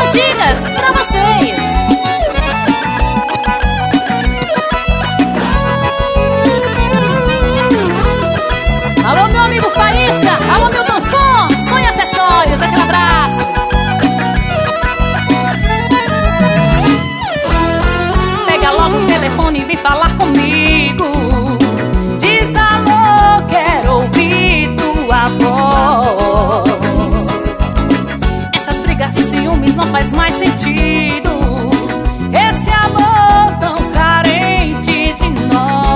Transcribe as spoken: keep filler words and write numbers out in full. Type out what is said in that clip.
dicas pra vocês. Alô, meu amigo Faísca, alô, meu Dançom, Som e Acessórios, aquele abraço. Pega logo o telefone e vem falar comigo. Diz alô, quero ouvir tua voz. Essas brigas de ciúmes não faz mais sentido. Esse amor tão carente de nós.